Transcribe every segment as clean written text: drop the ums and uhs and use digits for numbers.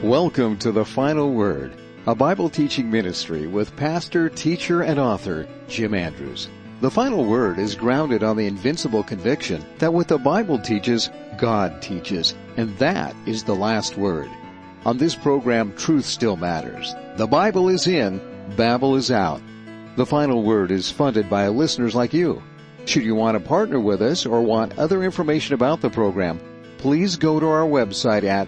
Welcome to The Final Word, a Bible teaching ministry with pastor, teacher, and author Jim Andrews. The Final Word is grounded on the invincible conviction that what the Bible teaches, God teaches, and that is the last word. On this program, truth still matters. The Bible is in, Babel is out. The Final Word is funded by listeners like you. Should you want to partner with us or want other information about the program, please go to our website at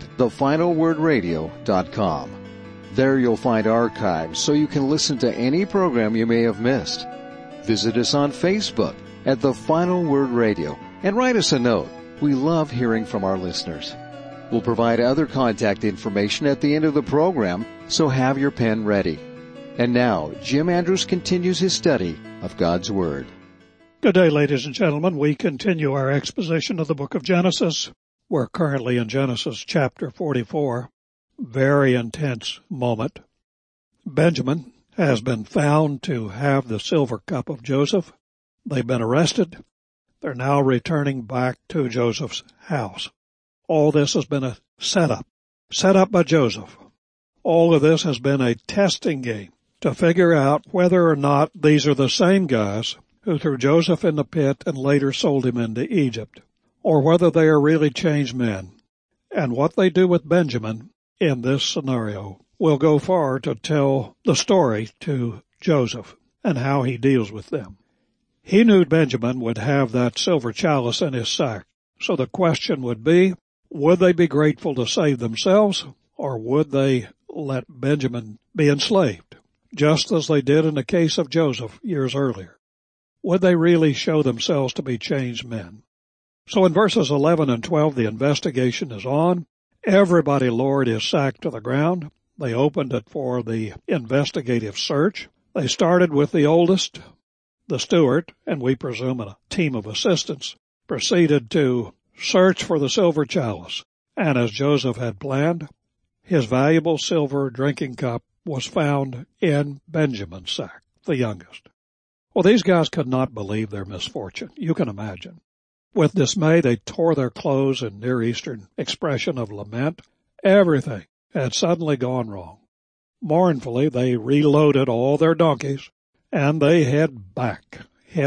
thefinalwordradio.com. There you'll find archives so you can listen to any program you may have missed. Visit us on Facebook at The Final Word Radio and write us a note. We love hearing from our listeners. We'll provide other contact information at the end of the program, so have your pen ready. And now, Jim Andrews continues his study of God's Word. Good day, ladies and gentlemen. We continue our exposition of the book of Genesis. We're currently in Genesis chapter 44. Very intense moment. Benjamin has been found to have the silver cup of Joseph. They've been arrested. They're now returning back to Joseph's house. All this has been a set up by Joseph. All of this has been a testing game to figure out whether or not these are the same guys who threw Joseph in the pit and later sold him into Egypt, or whether they are really changed men. And what they do with Benjamin in this scenario will go far to tell the story to Joseph and how he deals with them. He knew Benjamin would have that silver chalice in his sack, so the question would be, would they be grateful to save themselves, or would they let Benjamin be enslaved, just as they did in the case of Joseph years earlier? Would they really show themselves to be changed men? So in verses 11 and 12, the investigation is on. Everybody lowered his sack to the ground. They opened it for the investigative search. They started with the oldest, the steward, and we presume a team of assistants, proceeded to search for the silver chalice. And as Joseph had planned, his valuable silver drinking cup was found in Benjamin's sack, the youngest. Well, these guys could not believe their misfortune. You can imagine. With dismay, they tore their clothes in Near Eastern expression of lament. Everything had suddenly gone wrong. Mournfully, they reloaded all their donkeys, and they head back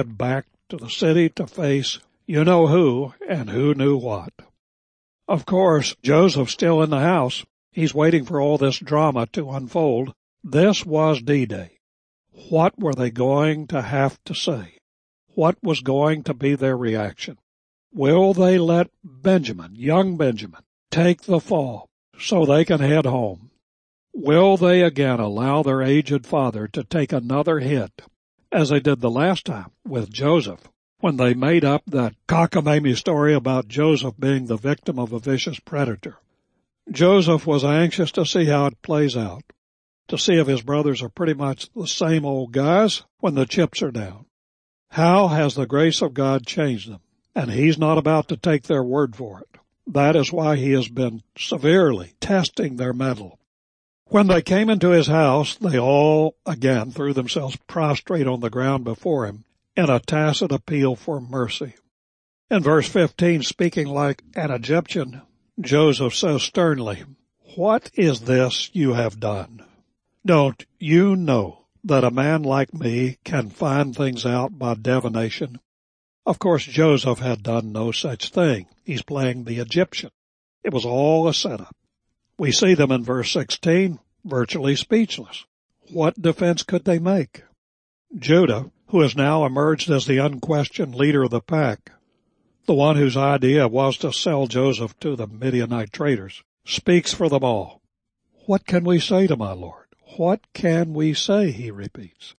to the city to face you-know-who and who knew what. Of course, Joseph's still in the house. He's waiting for all this drama to unfold. This was D-Day. What were they going to have to say? What was going to be their reaction? Will they let Benjamin, young Benjamin, take the fall so they can head home? Will they again allow their aged father to take another hit, as they did the last time with Joseph, when they made up that cockamamie story about Joseph being the victim of a vicious predator? Joseph was anxious to see how it plays out, to see if his brothers are pretty much the same old guys when the chips are down. How has the grace of God changed them? And he's not about to take their word for it. That is why he has been severely testing their mettle. When they came into his house, they all again threw themselves prostrate on the ground before him in a tacit appeal for mercy. In verse 15, speaking like an Egyptian, Joseph says sternly, "What is this you have done? Don't you know that a man like me can find things out by divination?" Of course, Joseph had done no such thing. He's playing the Egyptian. It was all a setup. We see them in verse 16, virtually speechless. What defense could they make? Judah, who has now emerged as the unquestioned leader of the pack, the one whose idea was to sell Joseph to the Midianite traders, speaks for them all. "What can we say to my lord? What can we say?" he repeats.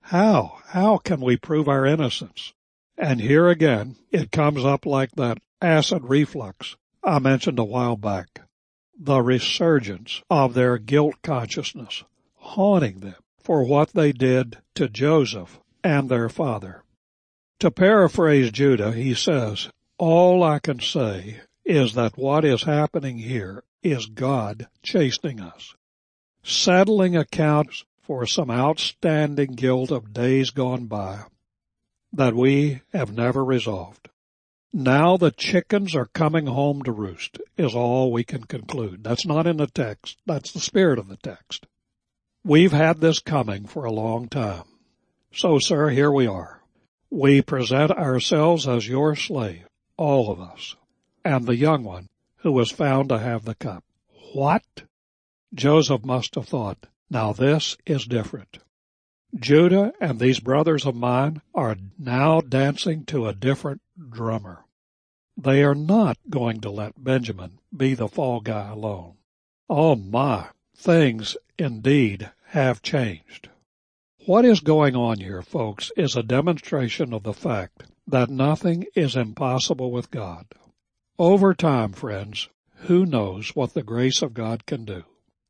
How can we prove our innocence? And here again, it comes up like that acid reflux I mentioned a while back. The resurgence of their guilt consciousness, haunting them for what they did to Joseph and their father. To paraphrase Judah, he says, "All I can say is that what is happening here is God chastening us, settling accounts for some outstanding guilt of days gone by that we have never resolved." Now the chickens are coming home to roost is all we can conclude. That's not in the text. That's the spirit of the text. We've had this coming for a long time. So, sir, here we are. We present ourselves as your slave, all of us, and the young one who was found to have the cup. What? Joseph must have thought, now this is different. Judah and these brothers of mine are now dancing to a different drummer. They are not going to let Benjamin be the fall guy alone. Oh my, things indeed have changed. What is going on here, folks, is a demonstration of the fact that nothing is impossible with God. Over time, friends, who knows what the grace of God can do?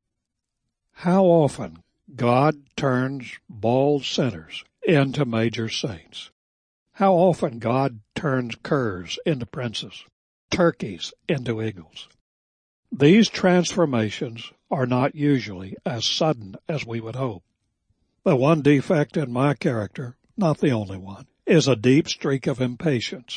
How often God turns bald sinners into major saints. How often God turns curs into princes, turkeys into eagles. These transformations are not usually as sudden as we would hope. The one defect in my character, not the only one, is a deep streak of impatience.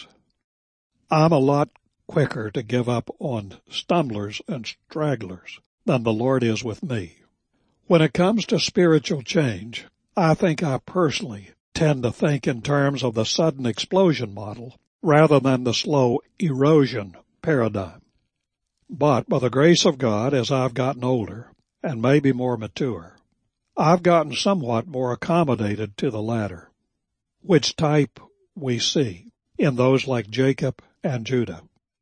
I'm a lot quicker to give up on stumblers and stragglers than the Lord is with me. When it comes to spiritual change, I think I personally tend to think in terms of the sudden explosion model rather than the slow erosion paradigm. But by the grace of God, as I've gotten older and maybe more mature, I've gotten somewhat more accommodated to the latter, which type we see in those like Jacob and Judah.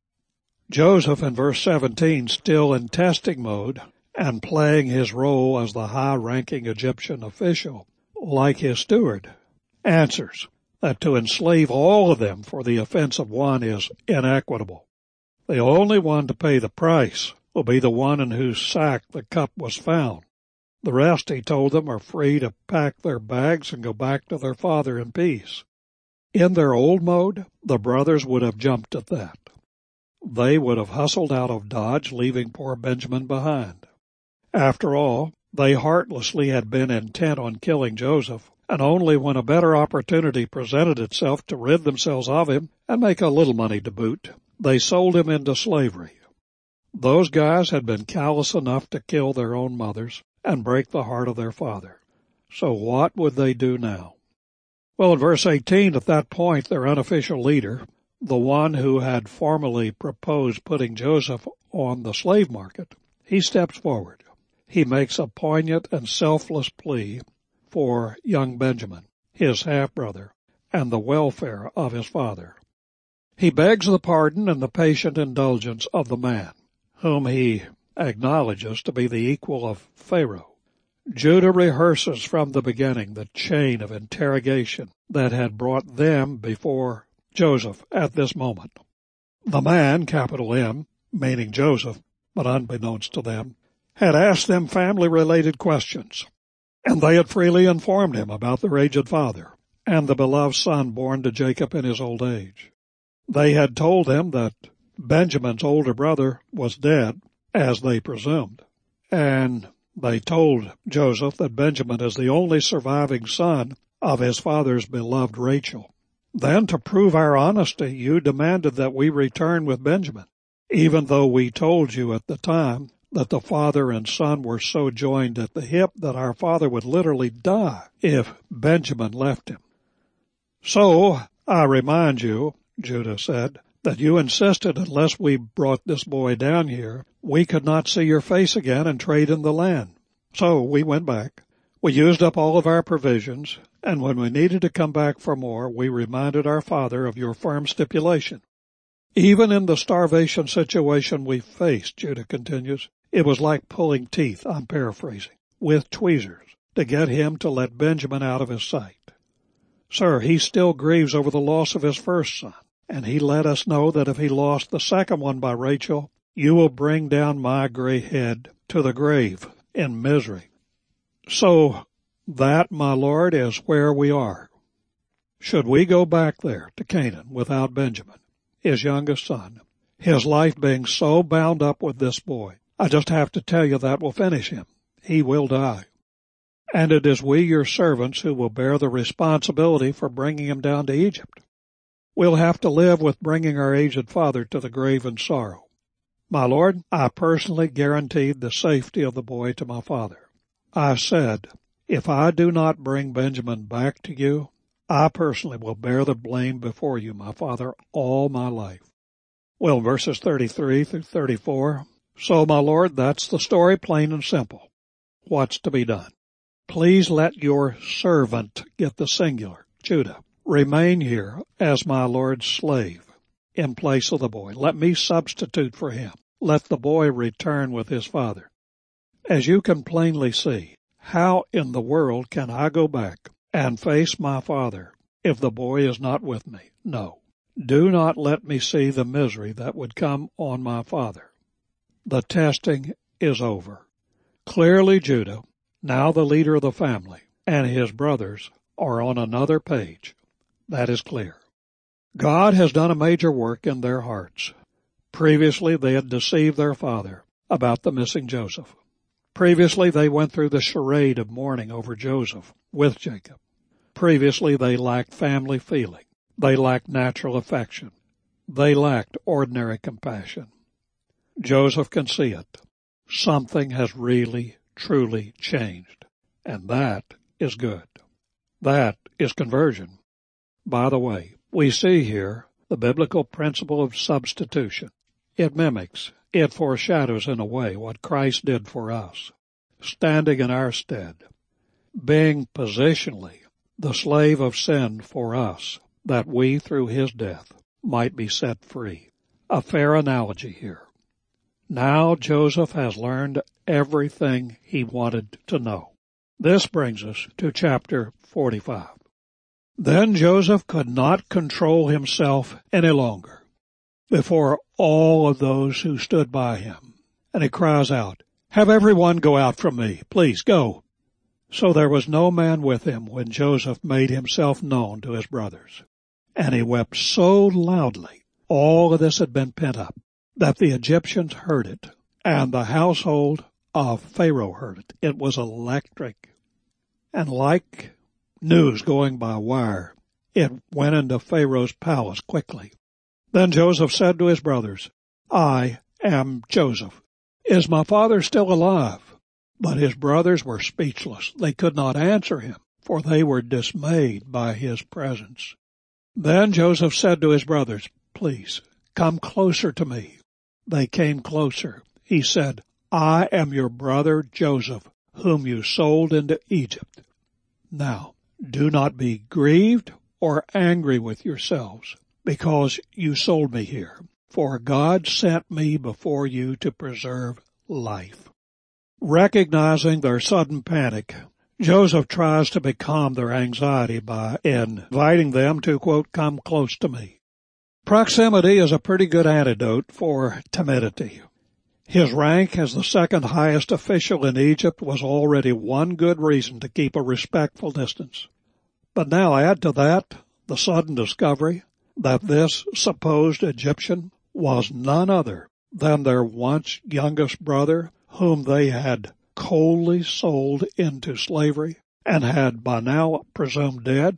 Joseph in verse 17, still in testing mode and playing his role as the high-ranking Egyptian official, like his steward, answers that to enslave all of them for the offense of one is inequitable. The only one to pay the price will be the one in whose sack the cup was found. The rest, he told them, are free to pack their bags and go back to their father in peace. In their old mode, the brothers would have jumped at that. They would have hustled out of Dodge, leaving poor Benjamin behind. After all, they heartlessly had been intent on killing Joseph, and only when a better opportunity presented itself to rid themselves of him and make a little money to boot, they sold him into slavery. Those guys had been callous enough to kill their own mothers and break the heart of their father. So what would they do now? Well, in verse 18, at that point, their unofficial leader, the one who had formally proposed putting Joseph on the slave market, he steps forward. He makes a poignant and selfless plea for young Benjamin, his half-brother, and the welfare of his father. He begs the pardon and the patient indulgence of the man, whom he acknowledges to be the equal of Pharaoh. Judah rehearses from the beginning the chain of interrogation that had brought them before Joseph at this moment. The man, capital M, meaning Joseph, but unbeknownst to them, had asked them family-related questions, and they had freely informed him about their aged father and the beloved son born to Jacob in his old age. They had told him that Benjamin's older brother was dead, as they presumed, and they told Joseph that Benjamin is the only surviving son of his father's beloved Rachel. Then, to prove our honesty, you demanded that we return with Benjamin, even though we told you at the time that the father and son were so joined at the hip that our father would literally die if Benjamin left him. So, I remind you, Judah said, that you insisted unless we brought this boy down here, we could not see your face again and trade in the land. So we went back. We used up all of our provisions, and when we needed to come back for more, we reminded our father of your firm stipulation. Even in the starvation situation we faced, Judah continues, it was like pulling teeth, I'm paraphrasing, with tweezers to get him to let Benjamin out of his sight. Sir, he still grieves over the loss of his first son, and he let us know that if he lost the second one by Rachel, you will bring down my gray head to the grave in misery. So that, my Lord, is where we are. Should we go back there to Canaan without Benjamin, his youngest son, his life being so bound up with this boy, I just have to tell you that will finish him. He will die. And it is we, your servants, who will bear the responsibility for bringing him down to Egypt. We'll have to live with bringing our aged father to the grave in sorrow. My lord, I personally guaranteed the safety of the boy to my father. I said, if I do not bring Benjamin back to you, I personally will bear the blame before you, my father, all my life. Well, verses 33 through 34. So, my lord, that's the story, plain and simple. What's to be done? Please let your servant, get the singular, Judah, remain here as my lord's slave in place of the boy. Let me substitute for him. Let the boy return with his father. As you can plainly see, how in the world can I go back and face my father if the boy is not with me? No. Do not let me see the misery that would come on my father. The testing is over. Clearly Judah, now the leader of the family, and his brothers are on another page. That is clear. God has done a major work in their hearts. Previously they had deceived their father about the missing Joseph. Previously they went through the charade of mourning over Joseph with Jacob. Previously they lacked family feeling. They lacked natural affection. They lacked ordinary compassion. Joseph can see it. Something has really, truly changed. And that is good. That is conversion. By the way, we see here the biblical principle of substitution. It mimics, it foreshadows in a way what Christ did for us, standing in our stead, being positionally the slave of sin for us, that we, through his death, might be set free. A fair analogy here. Now Joseph has learned everything he wanted to know. This brings us to chapter 45. Then Joseph could not control himself any longer before all of those who stood by him. And he cries out, have everyone go out from me. Please go. So there was no man with him when Joseph made himself known to his brothers. And he wept so loudly, all of this had been pent up, that the Egyptians heard it, and the household of Pharaoh heard it. It was electric. And like news going by wire, it went into Pharaoh's palace quickly. Then Joseph said to his brothers, I am Joseph. Is my father still alive? But his brothers were speechless. They could not answer him, for they were dismayed by his presence. Then Joseph said to his brothers, please, come closer to me. They came closer. He said, I am your brother Joseph, whom you sold into Egypt. Now, do not be grieved or angry with yourselves, because you sold me here, for God sent me before you to preserve life. Recognizing their sudden panic, Joseph tries to calm their anxiety by inviting them to, quote, come close to me. Proximity is a pretty good antidote for timidity. His rank as the second highest official in Egypt was already one good reason to keep a respectful distance. But now add to that the sudden discovery that this supposed Egyptian was none other than their once youngest brother, whom they had coldly sold into slavery and had by now presumed dead.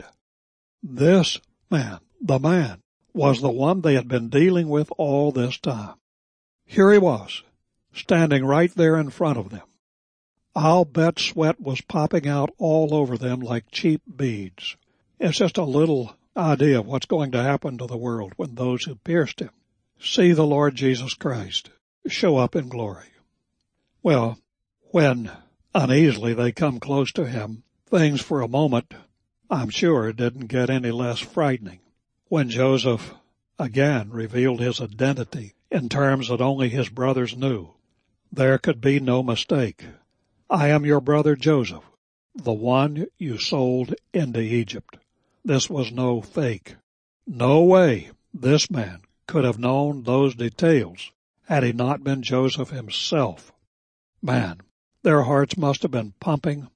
This man, the man, was the one they had been dealing with all this time. Here he was, standing right there in front of them. I'll bet sweat was popping out all over them like cheap beads. It's just a little idea of what's going to happen to the world when those who pierced him see the Lord Jesus Christ show up in glory. Well, when uneasily they come close to him, things for a moment, I'm sure, didn't get any less frightening. When Joseph again revealed his identity in terms that only his brothers knew, there could be no mistake. I am your brother Joseph, the one you sold into Egypt. This was no fake. No way this man could have known those details had he not been Joseph himself. Man, their hearts must have been pumping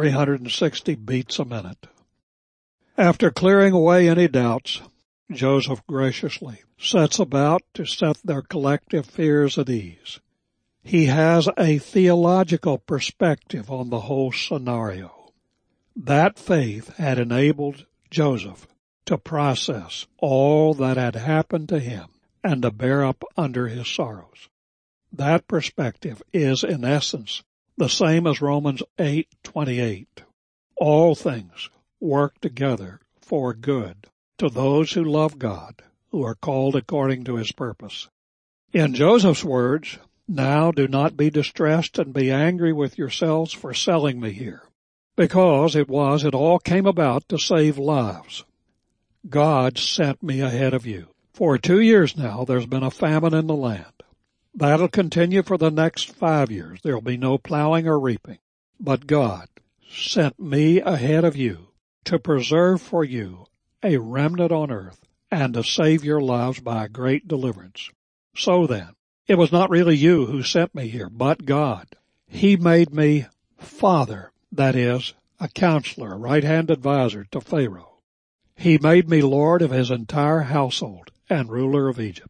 360 beats a minute. After clearing away any doubts, Joseph graciously sets about to set their collective fears at ease. He has a theological perspective on the whole scenario. That faith had enabled Joseph to process all that had happened to him and to bear up under his sorrows. That perspective is, in essence, the same as Romans 8:28. All things work together for good to those who love God, who are called according to his purpose. In Joseph's words, now do not be distressed and be angry with yourselves for selling me here, because it all came about to save lives. God sent me ahead of you. For 2 years now, there's been a famine in the land. That'll continue for the next 5 years. There'll be no plowing or reaping. But God sent me ahead of you to preserve for you a remnant on earth and to save your lives by a great deliverance. So then, it was not really you who sent me here, but God. He made me father, that is, a counselor, a right-hand advisor to Pharaoh. He made me lord of his entire household and ruler of Egypt.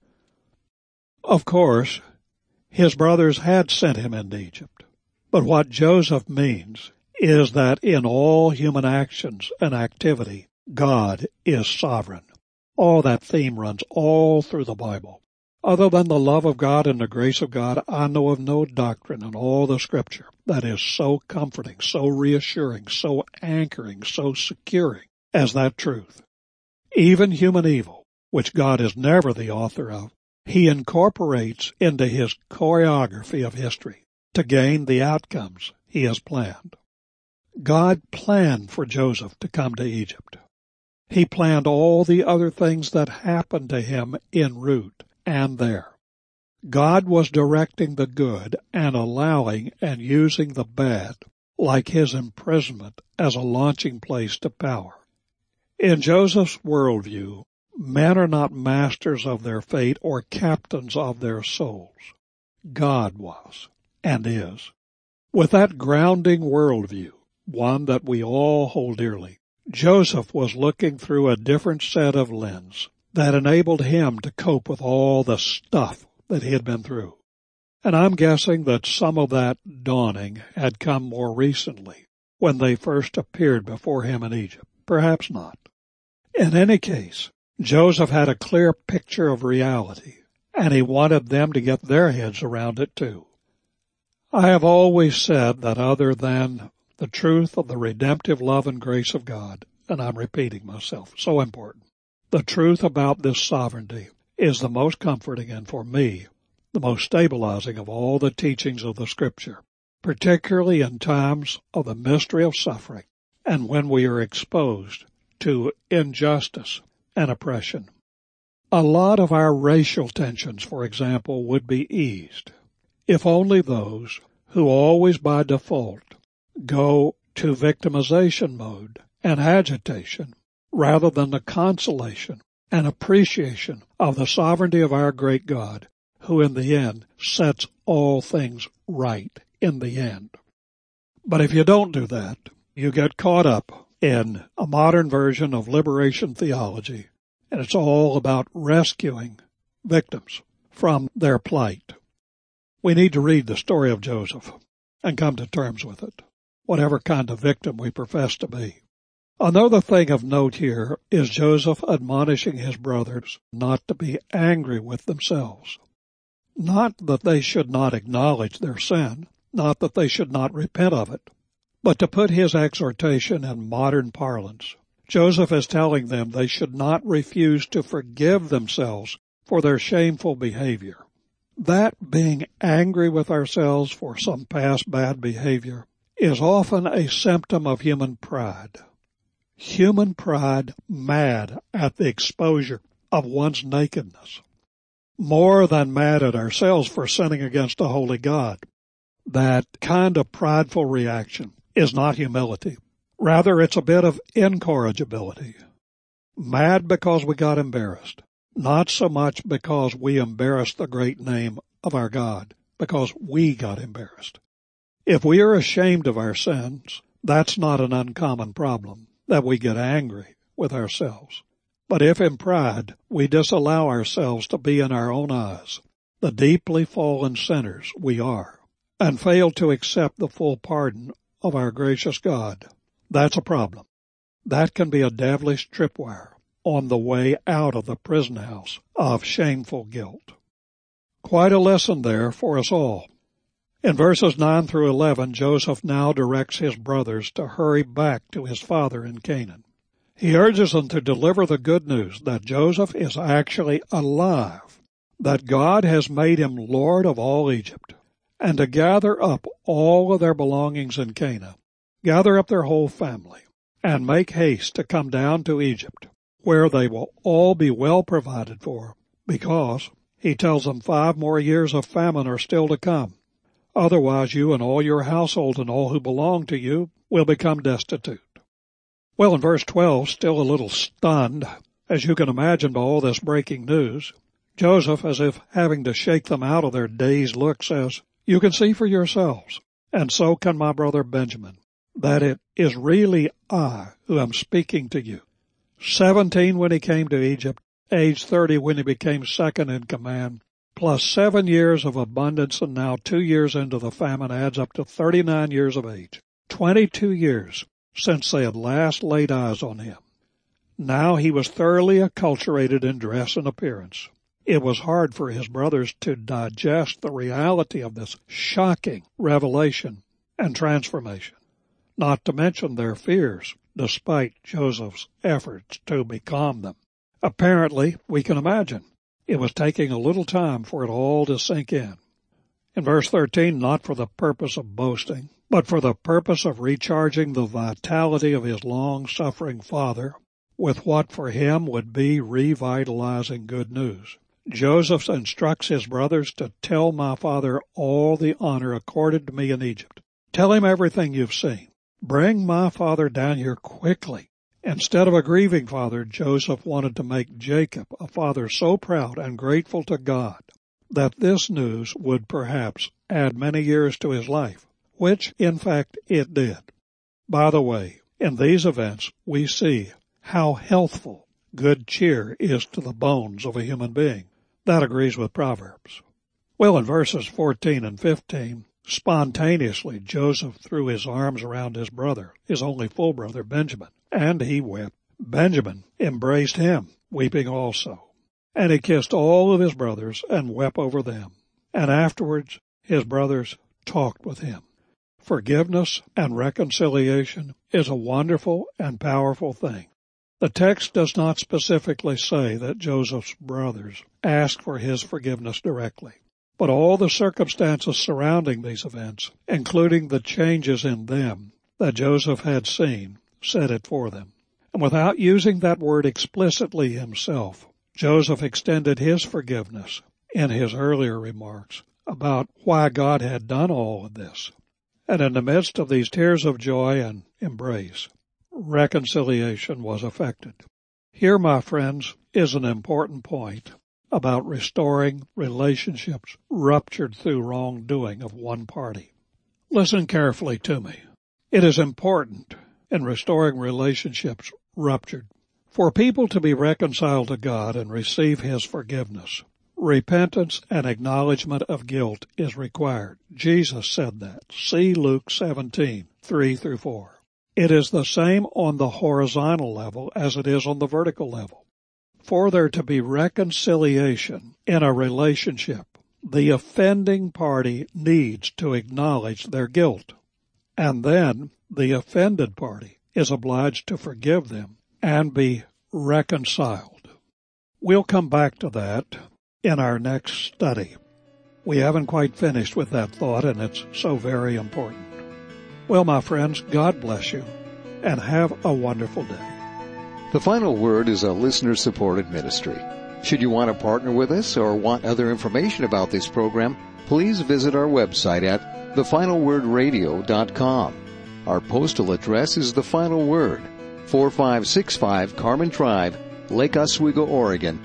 Of course, his brothers had sent him into Egypt. But what Joseph means is that in all human actions and activity, God is sovereign. All that theme runs all through the Bible. Other than the love of God and the grace of God, I know of no doctrine in all the Scripture that is so comforting, so reassuring, so anchoring, so securing as that truth. Even human evil, which God is never the author of, he incorporates into his choreography of history to gain the outcomes he has planned. God planned for Joseph to come to Egypt. He planned all the other things that happened to him en route and there. God was directing the good and allowing and using the bad, like his imprisonment, as a launching place to power. In Joseph's worldview, men are not masters of their fate or captains of their souls. God was and is. With that grounding worldview, one that we all hold dearly, Joseph was looking through a different set of lens that enabled him to cope with all the stuff that he had been through. And I'm guessing that some of that dawning had come more recently when they first appeared before him in Egypt. Perhaps not. In any case, Joseph had a clear picture of reality, and he wanted them to get their heads around it too. I have always said that other than the truth of the redemptive love and grace of God, and I'm repeating myself, so important, the truth about this sovereignty is the most comforting and, for me, the most stabilizing of all the teachings of the Scripture, particularly in times of the mystery of suffering and when we are exposed to injustice and oppression. A lot of our racial tensions, for example, would be eased if only those who always by default go to victimization mode and agitation rather than the consolation and appreciation of the sovereignty of our great God, who in the end sets all things right in the end. But if you don't do that, you get caught up in a modern version of liberation theology, and it's all about rescuing victims from their plight. We need to read the story of Joseph and come to terms with it, whatever kind of victim we profess to be. Another thing of note here is Joseph admonishing his brothers not to be angry with themselves. Not that they should not acknowledge their sin, not that they should not repent of it, but to put his exhortation in modern parlance, Joseph is telling them they should not refuse to forgive themselves for their shameful behavior. That being angry with ourselves for some past bad behavior is often a symptom of human pride. Human pride mad at the exposure of one's nakedness. More than mad at ourselves for sinning against a holy God. That kind of prideful reaction is not humility. Rather, it's a bit of incorrigibility. Mad because we got embarrassed. Not so much because we embarrassed the great name of our God, because we got embarrassed. If we are ashamed of our sins, that's not an uncommon problem, that we get angry with ourselves. But if in pride we disallow ourselves to be in our own eyes the deeply fallen sinners we are, and fail to accept the full pardon of our gracious God, that's a problem. That can be a devilish tripwire on the way out of the prison house of shameful guilt. Quite a lesson there for us all. In verses 9 through 11, Joseph now directs his brothers to hurry back to his father in Canaan. He urges them to deliver the good news that Joseph is actually alive, that God has made him Lord of all Egypt, and to gather up all of their belongings in Canaan, gather up their whole family, and make haste to come down to Egypt, where they will all be well provided for, because, he tells them, 5 more years of famine are still to come. Otherwise you and all your household and all who belong to you will become destitute. Well, in verse 12, still a little stunned, as you can imagine by all this breaking news, Joseph, as if having to shake them out of their dazed look, says, "You can see for yourselves, and so can my brother Benjamin, that it is really I who am speaking to you. 17 when he came to Egypt, age 30 when he became second in command, plus 7 years of abundance, and now 2 years into the famine adds up to 39 years of age. 22 years since they had last laid eyes on him. Now he was thoroughly acculturated in dress and appearance. It was hard for his brothers to digest the reality of this shocking revelation and transformation, not to mention their fears, despite Joseph's efforts to becalm them. Apparently, we can imagine, it was taking a little time for it all to sink in. In verse 13, not for the purpose of boasting, but for the purpose of recharging the vitality of his long-suffering father with what for him would be revitalizing good news, Joseph instructs his brothers to tell my father all the honor accorded to me in Egypt. Tell him everything you've seen. Bring my father down here quickly. Instead of a grieving father, Joseph wanted to make Jacob a father so proud and grateful to God that this news would perhaps add many years to his life, which, in fact, it did. By the way, in these events, we see how healthful good cheer is to the bones of a human being. That agrees with Proverbs. Well, in verses 14 and 15, spontaneously Joseph threw his arms around his brother, his only full brother, Benjamin, and he wept. Benjamin embraced him, weeping also. And he kissed all of his brothers and wept over them. And afterwards his brothers talked with him. Forgiveness and reconciliation is a wonderful and powerful thing. The text does not specifically say that Joseph's brothers asked for his forgiveness directly, but all the circumstances surrounding these events, including the changes in them that Joseph had seen, said it for them. And without using that word explicitly himself, Joseph extended his forgiveness in his earlier remarks about why God had done all of this. And in the midst of these tears of joy and embrace, reconciliation was effected. Here, my friends, is an important point about restoring relationships ruptured through wrongdoing of one party. Listen carefully to me. It is important in restoring relationships ruptured for people to be reconciled to God and receive His forgiveness. Repentance and acknowledgement of guilt is required. Jesus said that. See Luke 17, 3 through 4. It is the same on the horizontal level as it is on the vertical level. For there to be reconciliation in a relationship, the offending party needs to acknowledge their guilt, and then the offended party is obliged to forgive them and be reconciled. We'll come back to that in our next study. We haven't quite finished with that thought, and it's so very important. Well, my friends, God bless you, and have a wonderful day. The Final Word is a listener-supported ministry. Should you want to partner with us or want other information about this program, please visit our website at thefinalwordradio.com. Our postal address is The Final Word, 4565 Carmen Drive, Lake Oswego, Oregon,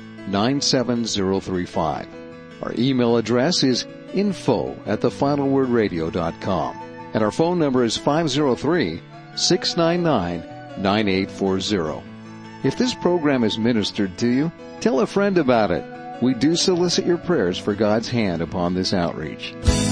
97035. Our email address is info@thefinalwordradio.com. And our phone number is 503-699-9840. If this program is ministered to you, tell a friend about it. We do solicit your prayers for God's hand upon this outreach.